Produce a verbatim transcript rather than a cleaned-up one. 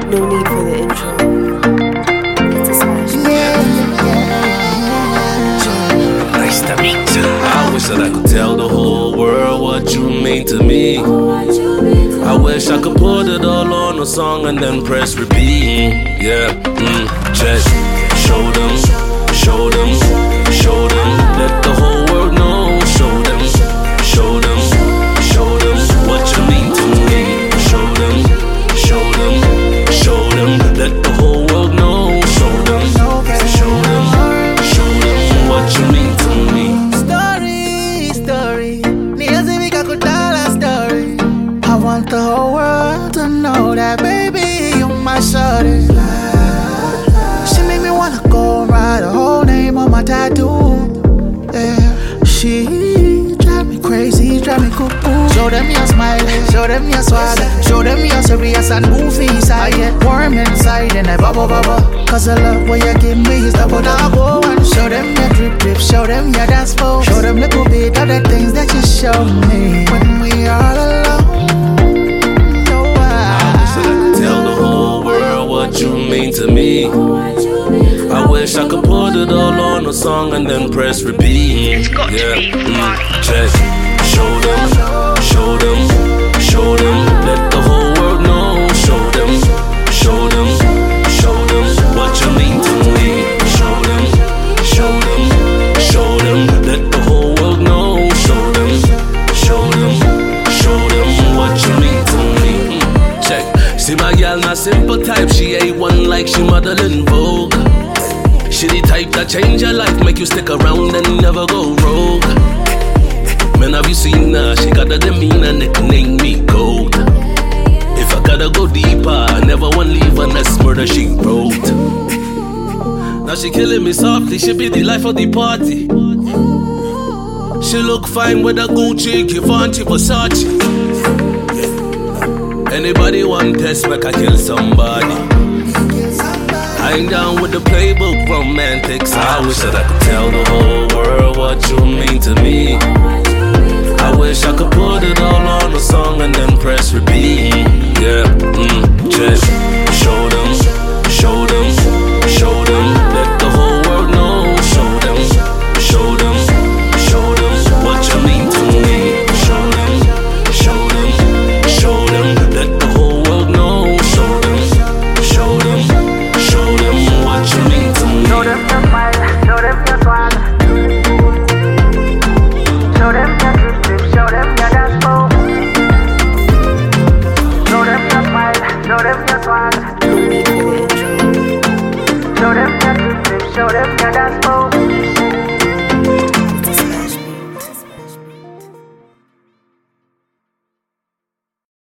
No need for the intro. It's a smash. Nice to meet you. I wish that I could tell the whole world what you mean to me. I wish I could put it all on a song and then press repeat. Yeah, mm, check. Show them, show them, show them. Let the whole world know. Show them, show them, show them what you mean to me. Show them, show them, show them. Let the whole world know. Show them, show them, show them what you mean to me. Story, story. Niyazimika kutala story. I want the whole world to know that baby, you're my shorty. She make me wanna go and write her whole name on my tattoo. Yeah, she drive me crazy, drive me cuckoo. Show them your smile, show them your swagger, show them your serious and goofy side. I get warm inside and I bubble bubble. Cause the love what you give me is double double. And show them your drip drip, show them your dance flow. Show them little bit of the things that you show me when we are alone. No, I wish that I could tell the whole world what you mean to me. I wish I could put it all on a song and then press repeat. It's got yeah. to be mm, check. Show them, show them, show them. Let the whole world know. Show them, show them, show them what you mean to me. Show them, show them, show them. Let the whole world know. Show them, show them, show them what you mean to me. Mm, check. See my gal not simple type. She ain't one like she modeling Vogue. She the type that change your life, make you stick around and never go rogue. Man, have you seen her? She got a demeanor, nickname me Gold. If I gotta go deeper, I never want leave unless murder she wrote. Now she killing me softly, she be the life of the party. She look fine with a Gucci, Givenchy, Versace. Anybody want test, make I kill somebody. I ain't down with the playbook romantics. I wish that I could tell the whole world what you mean to me. I wish I could put it all on a song and then press repeat. Yeah.